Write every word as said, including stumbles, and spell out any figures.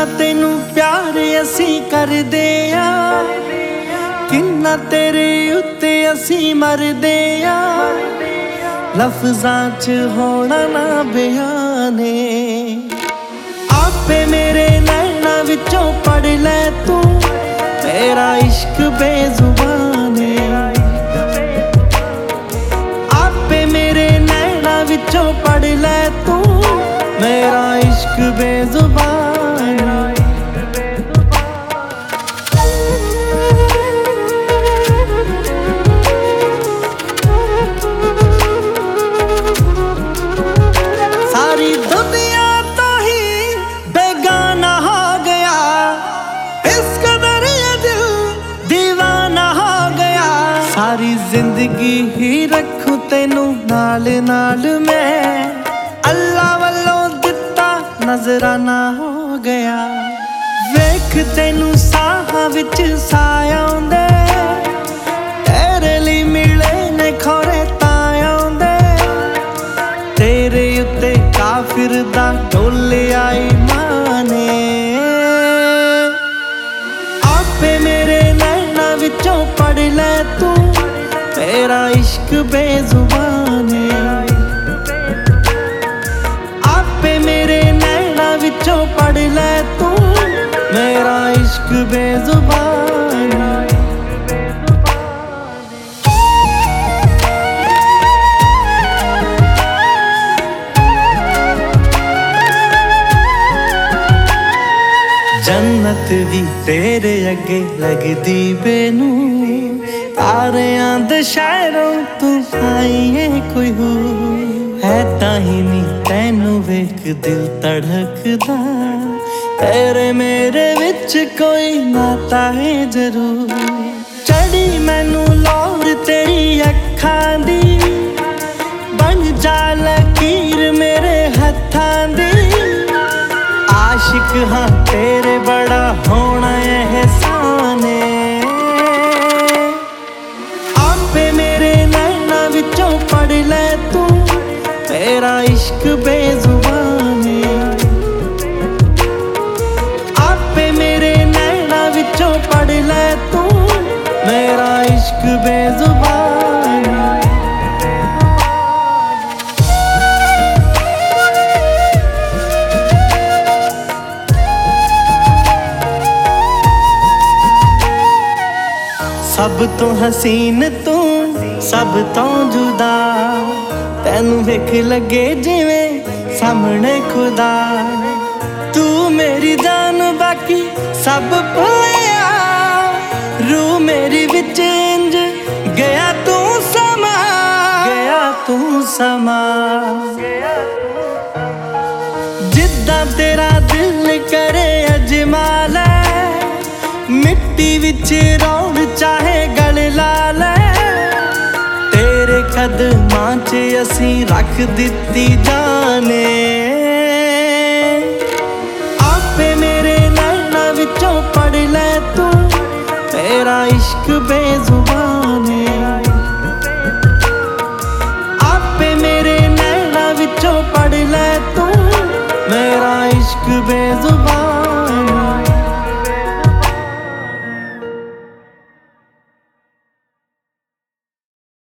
किन्ना तेनू प्यार असी करदे आ, किन्ना तेरे उत्ते असी मरदे आ। लफ्जां च होना ना बयाने, आपे मेरे नैना विचों पढ़ ले तू, मेरा इश्क बेजुबान है। आपे मेरे नैना विचों पढ़ ले तू, मेरा इश्क बेजुबान है। सारी दुनिया तो ही बेगाना हो गया, इस कदर ये दिल दीवाना हो गया। सारी जिंदगी ही रखूं तेनू नाल नाल मैं, अल्लाह वल्लों दिता नजराना हो गया। वेख तेनू साहां विच साया आउंदे, तेरे लिए मिले ने खोरे तां आउंदे। तेरे उत्ते काफिर दा डोलिया ईमान है। आपे मेरे नैना विचों पढ़ ले तू, मेरा इश्क बेजुबान है। आपे मेरे नैना विचों पढ़ ले तू, मेरा इश्क बेजुबान है। जन्नत भी तेरे अगे लगदी बेनू, तारियां दे शहरों तू आई है कोई हो। है ताही नी तैनू वेख दिल धड़कदा, तेरे मेरे विच कोई नाता है जरूर। चढ़ी मैनू लौर तेरी अखां दी, बन जा लकीर मेरे हत्थां दी। आशिक हाँ तेरे बड़ा होना एहसान है। आपे मेरे नैना विचों पढ़ ले तू, मेरा इश्क बेजुबान है। आपे मेरे नैना विचों पढ़ ले तू, मेरा इश्क बेजुबान है। सब तो हसीन तू सब तो जुदा, तैनू वेख लगे जिवें सामने खुदा। तू मेरी जान बाकी सब भुलिया, रूह मेरी विच इंज गया तू समा, गया तू समा। जिद्दां तेरा दिल करे अजमाल, मिट्टी विच रौड़ चाहे गल ला ले। तेरे कदमां च असी रख दिती जाने। आपे मेरे नैना विचों पढ़ ले तू, मेरा इश्क बेजुबान।